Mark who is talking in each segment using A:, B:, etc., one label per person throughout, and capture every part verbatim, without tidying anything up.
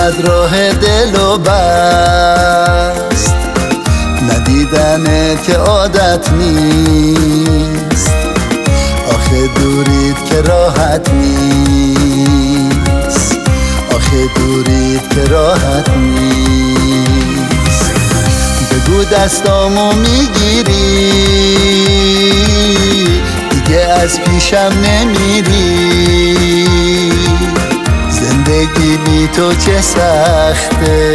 A: اومد راه دل و بست، ندیدنت که عادت نیست، آخه دوریت که راحت نیست، آخه دوریت که راحت نیست. بگو دستامو میگیری دیگه از پیشم نمیری، زندگی بی تو چه سخته،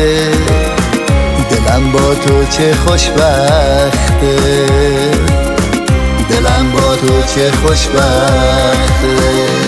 A: دلم با تو چه خوشبخته، دلم با تو چه خوشبخته.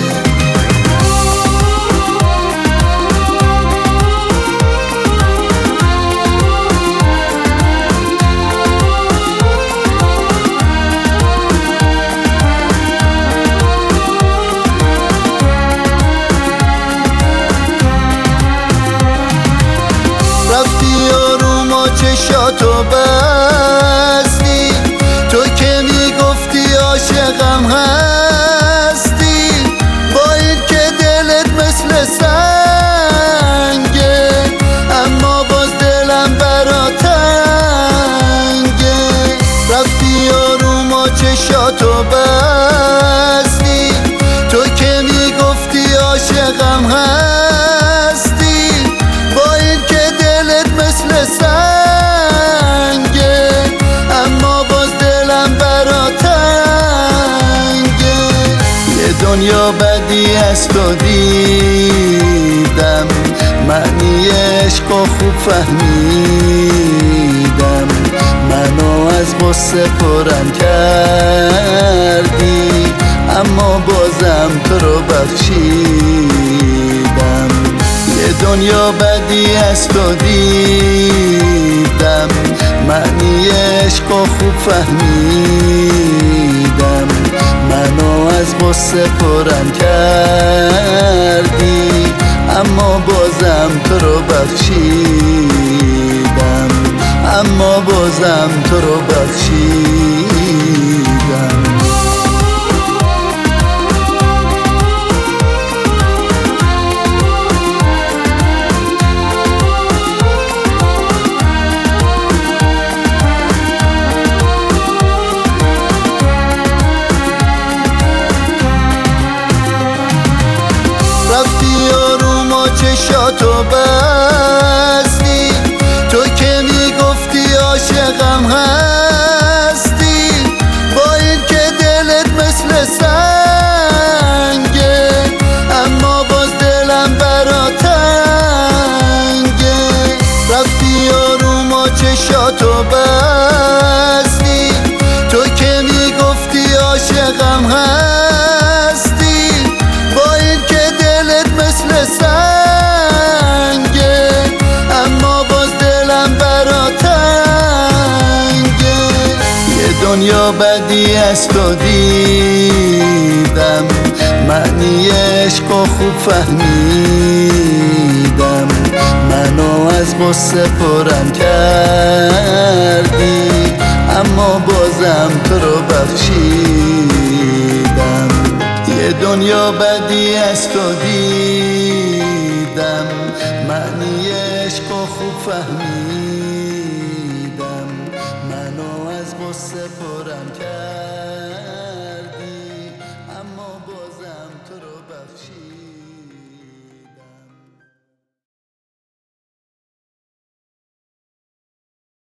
A: چشاتو بستی، تو که میگفتی عاشقم هستی، با این که دلت مثل سنگه، اما باز دلم برا تنگه. رفتی آروم و چشاتو بستی، تو که میگفتی عاشقم هستی، با این که دلت مثل سنگه، دنیا بدی از تو دیدم، معنی عشق و خوب فهمیدم، منو از غصه پرم کردی، اما بازم تو رو بخشیدم. یه دنیا بدی از تو دیدم، معنی عشق و خوب فهمیدم، منو از غصه پرم کردی، اما بازم تو رو بخشیدم، اما بازم تو رو بخشیدم. چشاتو بستی، تو که میگفتی عاشقم هستی، با این که دلت مثل سنگه، اما باز دلم برا تنگه. رفتی آروم و چشاتو بستی، تو که میگفتی عاشقم هستی، با این که دلت مثل سنگه، دنیا بدی از تو دیدم، معنی عشق و خوب فهمیدم، منو از غصه پرم کردی، اما بازم تو رو بخشیدم. یه دنیا بدی از تو دیدم، معنی عشق و خوب فهمیدم، منو از غصه پرم کرد.